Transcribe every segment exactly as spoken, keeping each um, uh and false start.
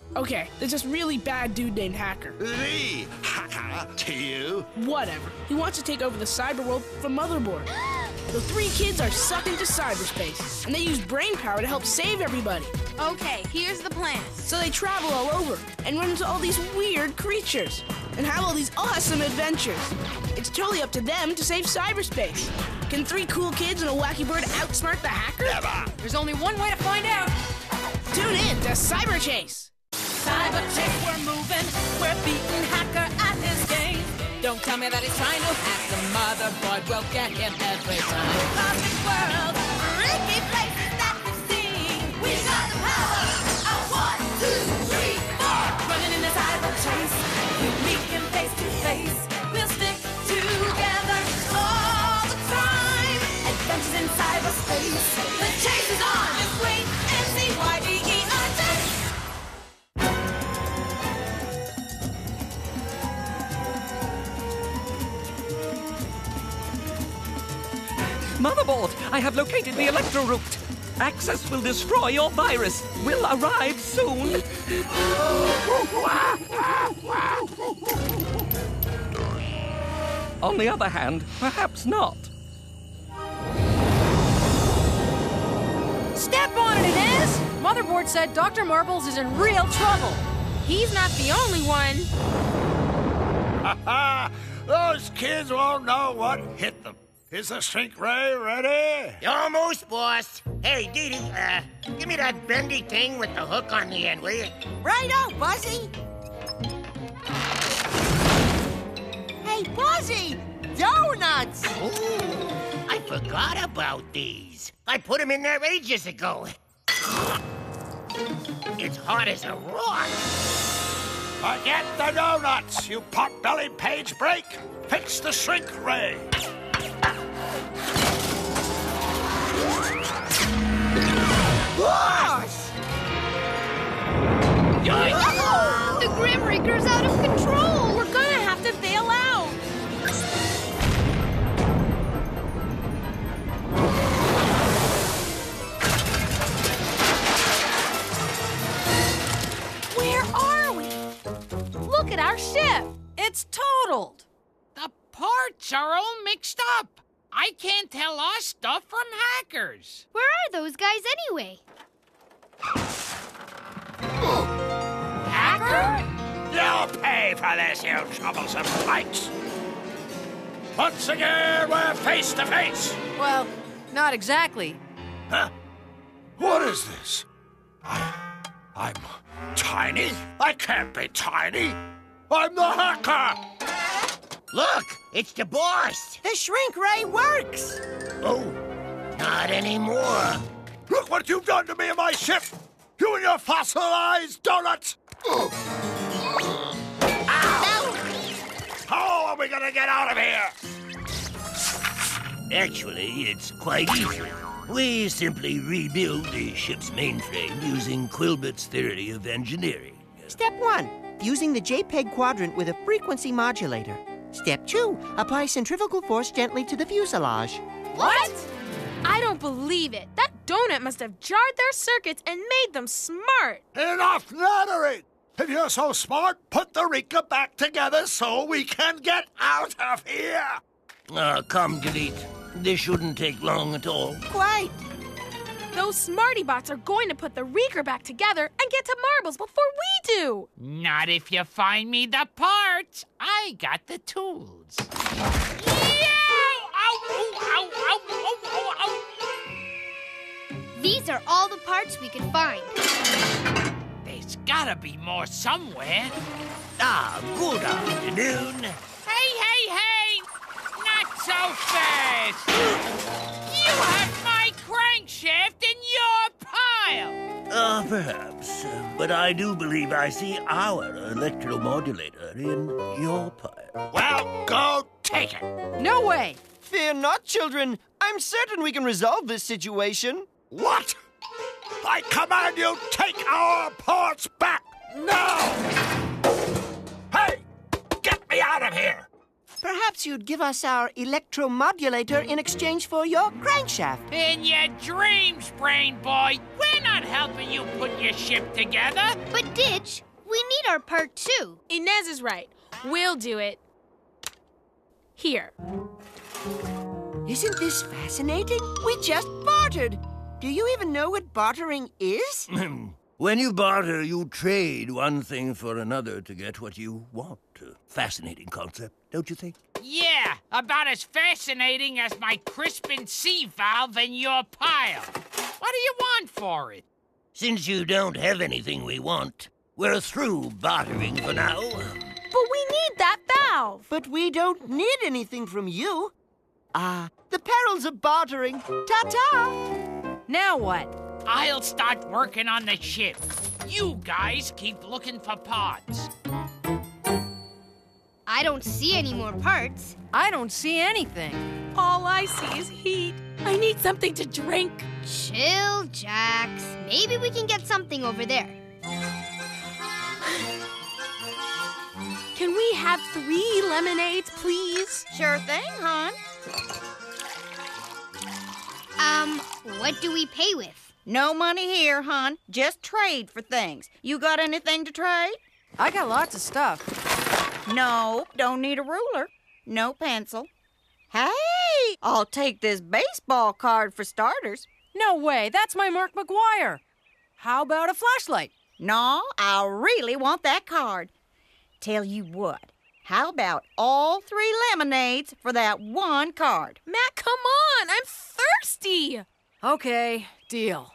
Okay, there's this really bad dude named Hacker. The Hacker to you? Whatever. He wants to take over the cyber world from Motherboard. The three kids are sucked into cyberspace, and they use brain power to help save everybody. Okay, here's the plan. So they travel all over and run into all these weird creatures and have all these awesome adventures. It's totally up to them to save cyberspace. Can three cool kids and a wacky bird outsmart the Hacker? Never! There's only one way to find out. Tune in to Cyber Chase. Cyber Chase, we're moving. We're beating Hacker at his game. Don't tell me that he's trying to hack the motherboard. We'll get him every time. Cosmic world, freaky places that we've seen. We got the power of one, two, three, four. Running in the cyber chase, we meet him face to face. We'll stick together all the time. Adventures in cyberspace. The chase is on. Just wait and see why D E R chase. Motherboard, I have located the electro route. Access will destroy your virus. Will arrive soon. On the other hand, perhaps not. Step on it, Inez! Motherboard said Doctor Marbles is in real trouble. He's not the only one. Ha ha! Those kids won't know what hit them. Is the shrink ray ready? Almost, boss. Hey, Dee Dee, uh, give me that bendy thing with the hook on the end, will you? Righto, Buzzy. Hey, Buzzy! Donuts! Ooh, I forgot about these. I put them in there ages ago. It's hot as a rock. Forget the donuts, you pot-bellied page break. Fix the shrink ray. Boss! Oh, the Grim Reaper's out of control. We're gonna have to bail out. Where are we? Look at our ship. It's totaled. The parts are all mixed up. I can't tell our stuff from Hackers. Where are those guys anyway? Hacker? You'll pay for this, you troublesome pikes. Once again, we're face to face. Well, not exactly. Huh? What is this? I, I'm tiny? I can't be tiny. I'm the Hacker. Look, it's the boss. The shrink ray works! Oh, not anymore. Look what you've done to me and my ship. You and your fossilized donuts. Ow! How are we gonna get out of here? Actually, it's quite easy. We simply rebuild the ship's mainframe using Quilbert's theory of engineering. Step one, using the JPEG quadrant with a frequency modulator. Step two, apply centrifugal force gently to the fuselage. What? I don't believe it. That donut must have jarred their circuits and made them smart. Enough nattering! If you're so smart, put the Rika back together so we can get out of here! Ah, come, Delete. This shouldn't take long at all. Quite. Those smarty bots are going to put the Reeker back together and get to Marbles before we do. Not if you find me the parts. I got the tools. Yow! Ow, ow, ow, ow, ow, ow, ow. These are all the parts we could find. There's gotta be more somewhere. Ah, good afternoon. Hey, hey, hey! Not so fast! You have my crankshaft in your pile! Uh, perhaps. Uh, but I do believe I see our electromodulator in your pile. Well, go take it. No way. Fear not, children. I'm certain we can resolve this situation. What? I command you, take our parts back now! Hey! Get me out of here! Perhaps you'd give us our electromodulator in exchange for your crankshaft. In your dreams, brain boy. We're not helping you put your ship together. But, Didge, we need our part too. Inez is right. We'll do it. Here. Isn't this fascinating? We just bartered. Do you even know what bartering is? When you barter, you trade one thing for another to get what you want. A fascinating concept, don't you think? Yeah, about as fascinating as my Crispin C valve in your pile. What do you want for it? Since you don't have anything we want, we're through bartering for now. But we need that valve. But we don't need anything from you. Ah, the perils of bartering. Ta-ta! Now what? I'll start working on the ship. You guys keep looking for parts. I don't see any more parts. I don't see anything. All I see is heat. I need something to drink. Chill, Jax. Maybe we can get something over there. Can we have three lemonades, please? Sure thing, hon. Um, what do we pay with? No money here, hon. Just trade for things. You got anything to trade? I got lots of stuff. No, don't need a ruler. No pencil. Hey, I'll take this baseball card for starters. No way, that's my Mark McGuire. How about a flashlight? No, I really want that card. Tell you what, how about all three lemonades for that one card? Matt, come on, I'm thirsty. Okay, deal.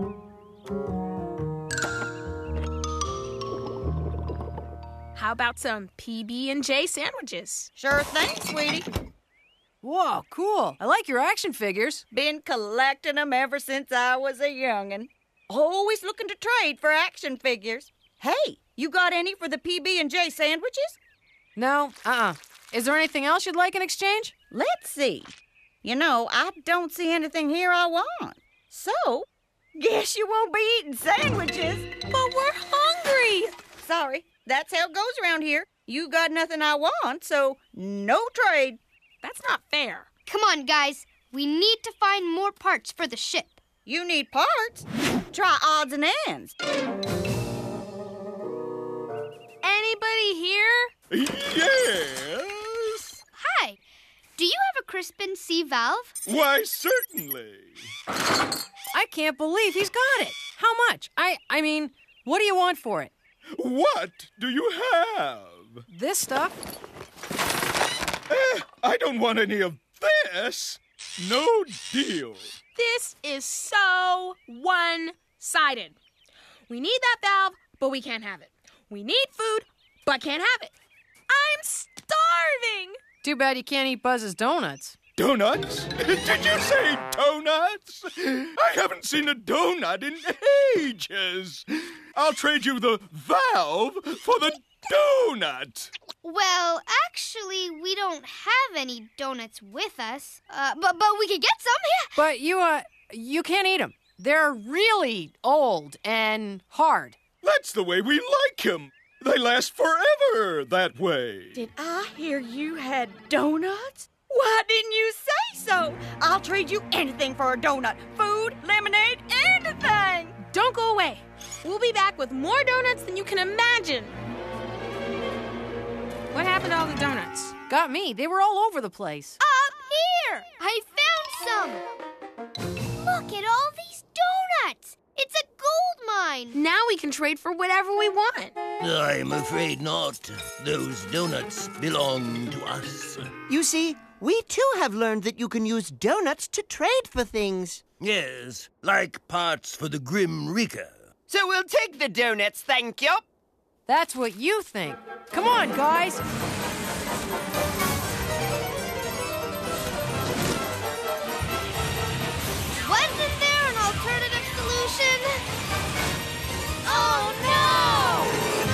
How about some P B and J sandwiches? Sure thing, sweetie. Whoa, cool. I like your action figures. Been collecting them ever since I was a youngin'. Always looking to trade for action figures. Hey, you got any for the P B and J sandwiches? No, uh-uh. Is there anything else you'd like in exchange? Let's see. You know, I don't see anything here I want. So, guess you won't be eating sandwiches. But we're hungry. Sorry, that's how it goes around here. You got nothing I want, so no trade. That's not fair. Come on, guys. We need to find more parts for the ship. You need parts? Try odds and ends. Anybody here? Yes? Hi. Do you have a Crispin C valve? Why, certainly. I can't believe he's got it. How much? I, I mean, what do you want for it? What do you have? This stuff? Eh, I don't want any of this. No deal. This is so one-sided. We need that valve, but we can't have it. We need food, but can't have it. I'm starving! Too bad you can't eat Buzz's donuts. Donuts? Did you say donuts? I haven't seen a donut in ages. I'll trade you the valve for the donut. Well, actually, we don't have any donuts with us. Uh, but but we could get some, yeah. But you, uh, you can't eat them. They're really old and hard. That's the way we like 'em. They last forever that way. Did I hear you had donuts? Why didn't you say so? I'll trade you anything for a donut. Food, lemonade, anything. Don't go away. We'll be back with more donuts than you can imagine. What happened to all the donuts? Got me. They were all over the place. Up here! I found some! Look at all these donuts! It's a gold mine! Now we can trade for whatever we want. I'm afraid not. Those donuts belong to us. You see, we too have learned that you can use donuts to trade for things. Yes, like parts for the Grim Reaper. So we'll take the donuts, thank you. That's what you think. Come on, guys. Wasn't there an alternative solution? Oh, no!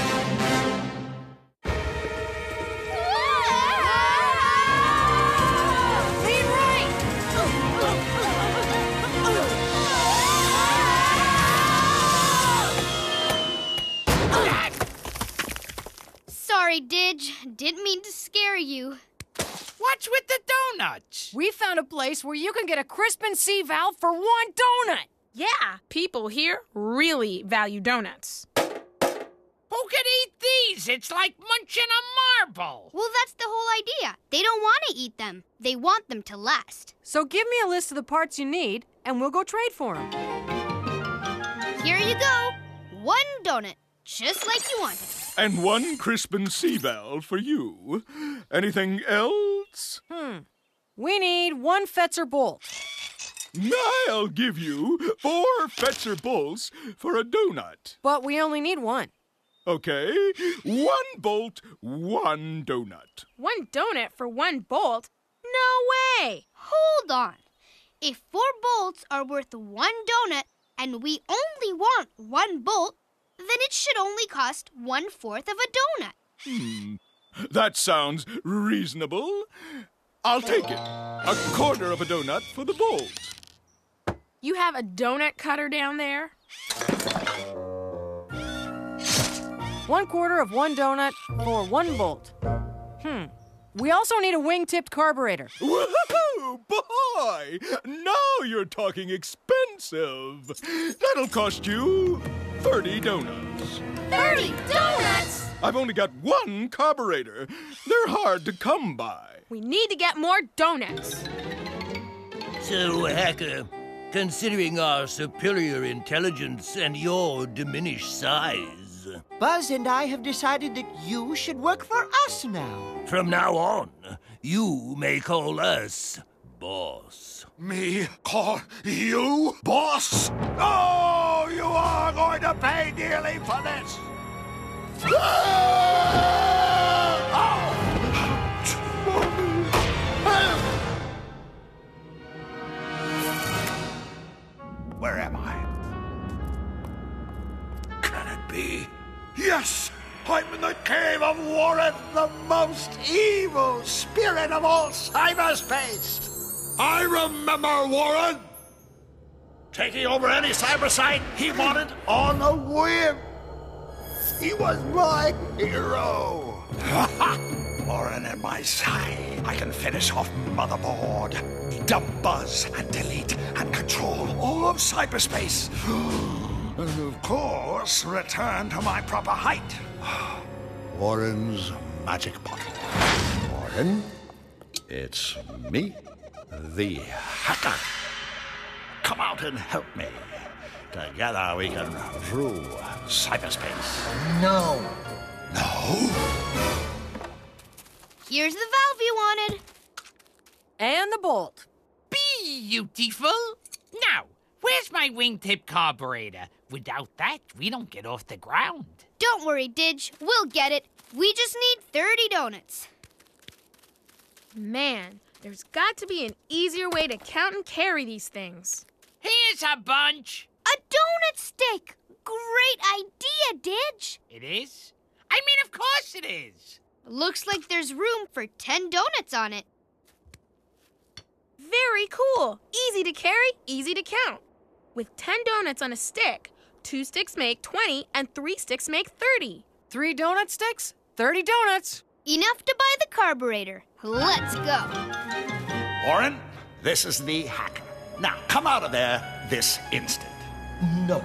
Lean right! Sorry, Didge. Didn't mean to scare you. What's with the donuts? We found a place where you can get a Crispin C valve for one donut. Yeah, people here really value donuts. Who could eat these? It's like munching a marble. Well, that's the whole idea. They don't want to eat them. They want them to last. So give me a list of the parts you need, and we'll go trade for them. Here you go. One donut, just like you wanted. And one Crispin C valve for you. Anything else? Hmm. We need one Fetzer bolt. I'll give you four Fetzer bolts for a donut. But we only need one. Okay, one bolt, one donut. One donut for one bolt? No way! Hold on. If four bolts are worth one donut and we only want one bolt, then it should only cost one-fourth of a donut. Hmm, that sounds reasonable. I'll take it. A quarter of a donut for the bolt. You have a donut cutter down there? One quarter of one donut for one bolt. Hmm. We also need a wing-tipped carburetor. Woohoo! Boy! Now you're talking expensive. That'll cost you thirty donuts. thirty donuts? I've only got one carburetor. They're hard to come by. We need to get more donuts. So, Hacker, considering our superior intelligence and your diminished size, Buzz and I have decided that you should work for us now. from now on, you may call us boss. Me call you boss? Oh, you are going to pay dearly for this. Where am I? Can it be? Yes! I'm in the cave of Warren, the most evil spirit of all cyberspace! I remember Warren! Taking over any cyber site he wanted on a whim! He was my hero! Warren at my side, I can finish off Motherboard, dump Buzz, and delete and control all of cyberspace. And of course, return to my proper height. Warren's magic bottle. Warren, it's me, the Hacker. Come out and help me. Together we can rule cyberspace. No. No? Here's the valve you wanted. And the bolt. Beautiful. Now, where's my wingtip carburetor? Without that, we don't get off the ground. Don't worry, Didge. We'll get it. We just need thirty donuts. Man, there's got to be an easier way to count and carry these things. Here's a bunch. A donut stick! Great idea, Didge. It is? I mean, of course it is. Looks like there's room for ten donuts on it. Very cool. Easy to carry, easy to count. With ten donuts on a stick, two sticks make twenty and three sticks make thirty. Three donut sticks, thirty donuts. Enough to buy the carburetor. Let's go. Warren, this is the Hacker. Now, come out of there this instant. No.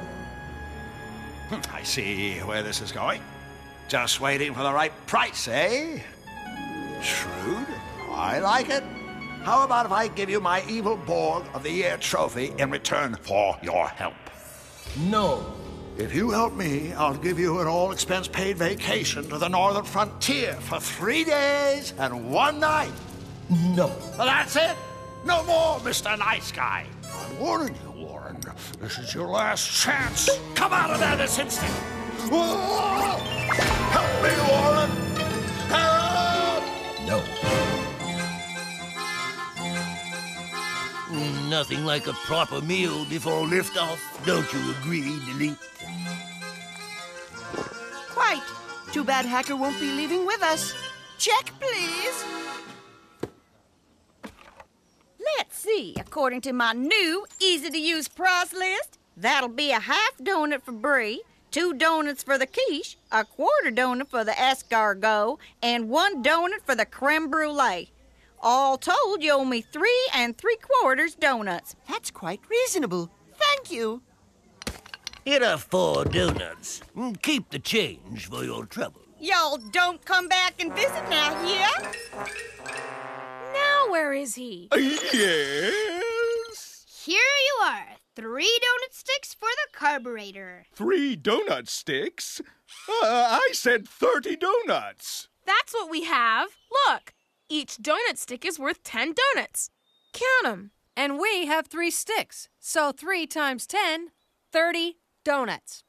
I see where this is going. Just waiting for the right price, eh? Shrewd. I like it. How about if I give you my Evil Borg of the Year trophy in return for your help? No. If you help me, I'll give you an all-expense-paid vacation to the northern frontier for three days and one night. No. Well, that's it. No more, Mister Nice Guy. I'm warning you, Warren. This is your last chance. Come out of there this instant. Whoa! Help me, Warren. Help! No. Nothing like a proper meal before liftoff. Don't you agree, Delete? Quite. Too bad Hacker won't be leaving with us. Check, please. Let's see. According to my new easy-to-use price list, that'll be a half donut for Brie, two donuts for the quiche, a quarter donut for the escargot, and one donut for the creme brulee. All told, you owe me three and three quarters donuts. That's quite reasonable. Thank you. Here are four donuts. Keep the change for your trouble. Y'all don't come back and visit now, yeah? Now where is he? Yes? Here you are. Three donut sticks for the carburetor. Three donut sticks? Uh, I said thirty donuts. That's what we have. Look, each donut stick is worth ten donuts. Count 'em. And we have three sticks. So three times ten, thirty donuts.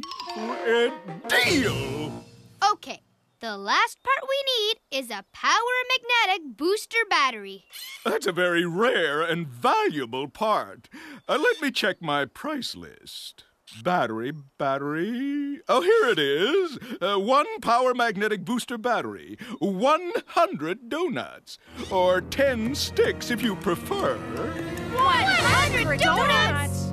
Deal! Okay, the last part we need is a power magnetic booster battery. That's a very rare and valuable part. Uh, let me check my price list. Battery, battery. Oh, here it is. Uh, one power magnetic booster battery. one hundred donuts. Or ten sticks if you prefer. one hundred donuts?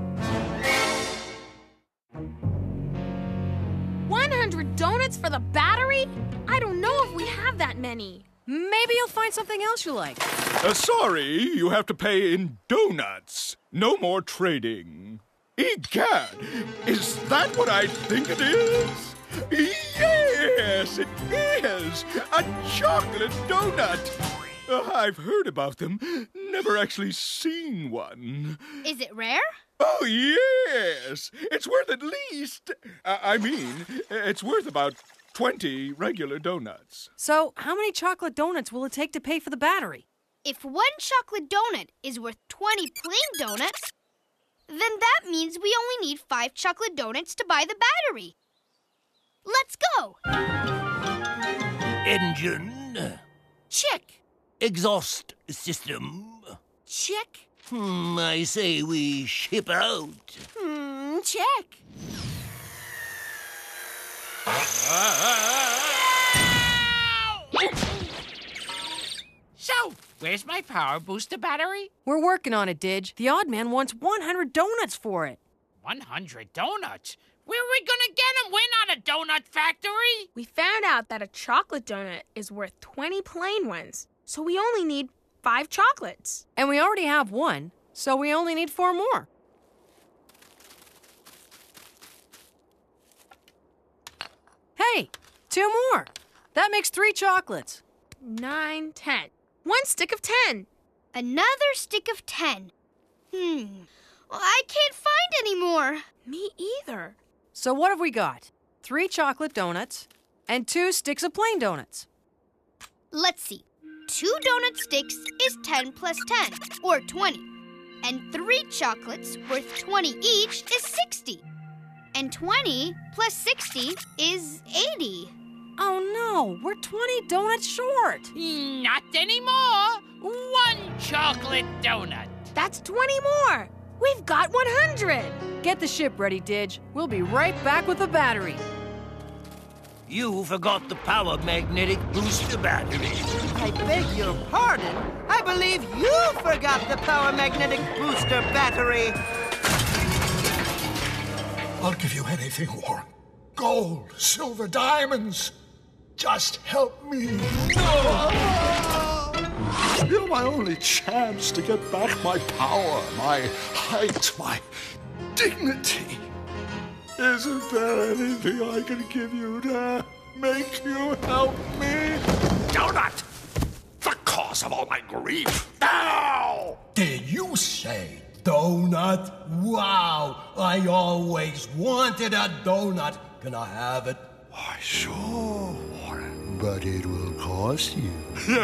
one hundred donuts for the battery? I don't know if we have that many. Maybe you'll find something else you like. Uh, sorry, you have to pay in donuts. No more trading. Egad, is that what I think it is? Yes, it is! A chocolate donut! Uh, I've heard about them, never actually seen one. Is it rare? Oh, yes! It's worth at least... Uh, I mean, it's worth about twenty regular donuts. So, how many chocolate donuts will it take to pay for the battery? If one chocolate donut is worth twenty plain donuts, then that means we only need five chocolate donuts to buy the battery. Let's go! Engine. Check. Exhaust system. Check. Hmm, I say we ship out. Hmm, check. So, where's my power booster battery? We're working on it, Didge. The odd man wants one hundred donuts for it. one hundred donuts? Where are we gonna get them? We're not a donut factory. We found out that a chocolate donut is worth twenty plain ones, so we only need five chocolates. And we already have one, so we only need four more. Hey, two more. That makes three chocolates. Nine, ten. One stick of ten. Another stick of ten. Hmm. Well, I can't find any more. Me either. So what have we got? Three chocolate donuts and two sticks of plain donuts. Let's see. Two donut sticks is ten plus ten, or twenty. And three chocolates worth twenty each is sixty. And twenty plus sixty is eighty. Oh no, we're twenty donuts short. Not anymore. One chocolate donut. That's twenty more. We've got one hundred. Get the ship ready, Didge. We'll be right back with the battery. You forgot the power magnetic booster battery. I beg your pardon. I believe you forgot the power magnetic booster battery. I'll give you anything, Warren. Gold, silver, diamonds. Just help me. You're my only chance to get back my power, my height, my dignity. Isn't there anything I can give you to make you help me? Donut! The cause of all my grief. Now! Did you say donut? Wow! I always wanted a donut. Can I have it? Why, sure, Warren, but it will cost you.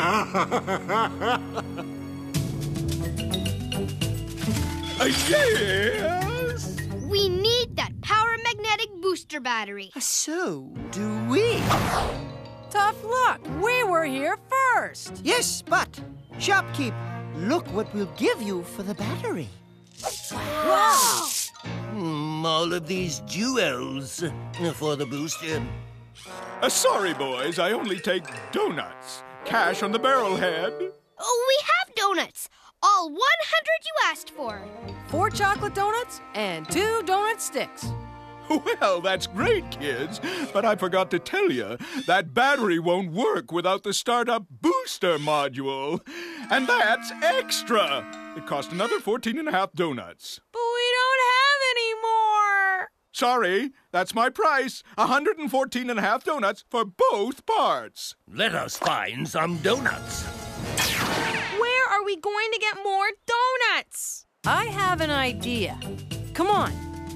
Yes? We need that power magnetic booster battery. So do we. Tough luck. We were here first. Yes, but, shopkeep, look what we'll give you for the battery. Wow! Hmm, all of these jewels for the booster. Uh, sorry, boys, I only take donuts. Cash on the barrel head. Oh, we have donuts. All one hundred you asked for. Four chocolate donuts and two donut sticks. Well, that's great, kids. But I forgot to tell you, that battery won't work without the startup booster module. And that's extra. It cost another fourteen and a half donuts. But we don't have any more. Sorry, that's my price. one hundred fourteen and a half donuts for both parts. Let us find some donuts. Where are we going to get more donuts? I have an idea. Come on.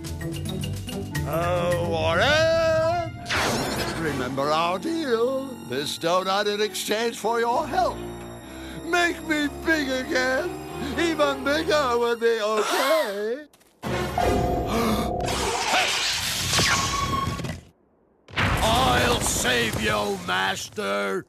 Oh, Warren! Remember our deal. This donut in exchange for your help. Make me big again. Even bigger would be okay. I'll save you, Master.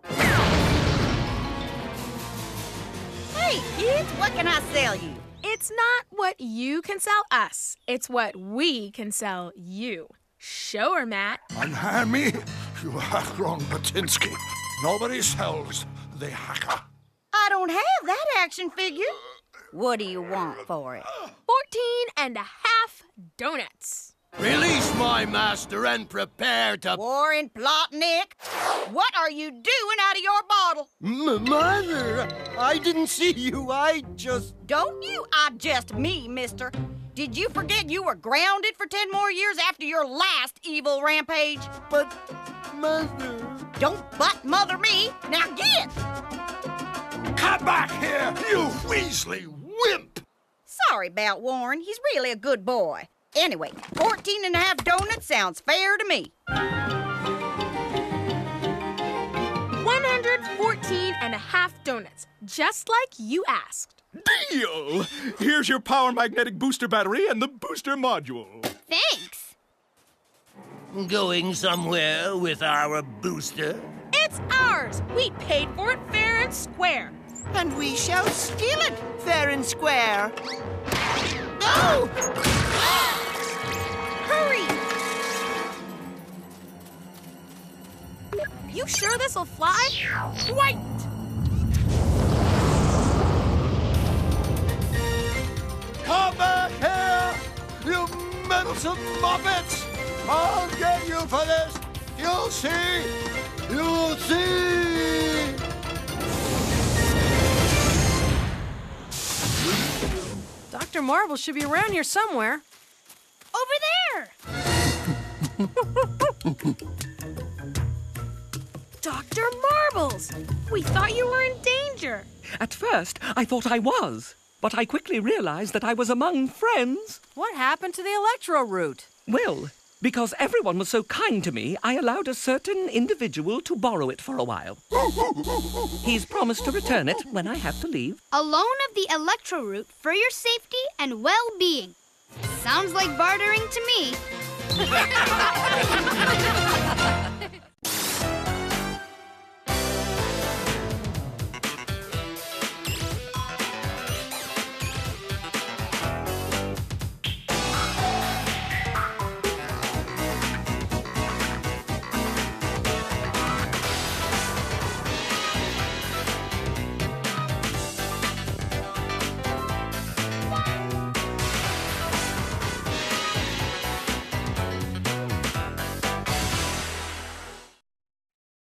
Hey, kids, what can I sell you? It's not what you can sell us. It's what we can sell you. Show her, Matt. Unhand me, you hack-grown Batinsky. Nobody sells the hacker. I don't have that action figure. What do you want for it? Fourteen and a half donuts. Release my master and prepare to... Warren Plotnick, what are you doing out of your bottle? M- Mother, I didn't see you. I just... Don't you I just me, mister. Did you forget you were grounded for ten more years after your last evil rampage? But, Mother... Don't butt mother me. Now get! Come back here, you Weasley wimp! Sorry about Warren. He's really a good boy. Anyway, fourteen and a half donuts sounds fair to me. one hundred fourteen and a half donuts, just like you asked. Deal! Here's your power magnetic booster battery and the booster module. Thanks. Going somewhere with our booster? It's ours. We paid for it fair and square. And we shall steal it fair and square. No! Hurry! You sure this'll fly? Wait! Come back here, you meddlesome muppets! I'll get you for this! You'll see! You'll see! Doctor Marble should be around here somewhere. Over there! Doctor Marbles! We thought you were in danger. At first, I thought I was, but I quickly realized that I was among friends. What happened to the electro root? Well, because everyone was so kind to me, I allowed a certain individual to borrow it for a while. He's promised to return it when I have to leave. A loan of the electro root for your safety and well-being. Sounds like bartering to me.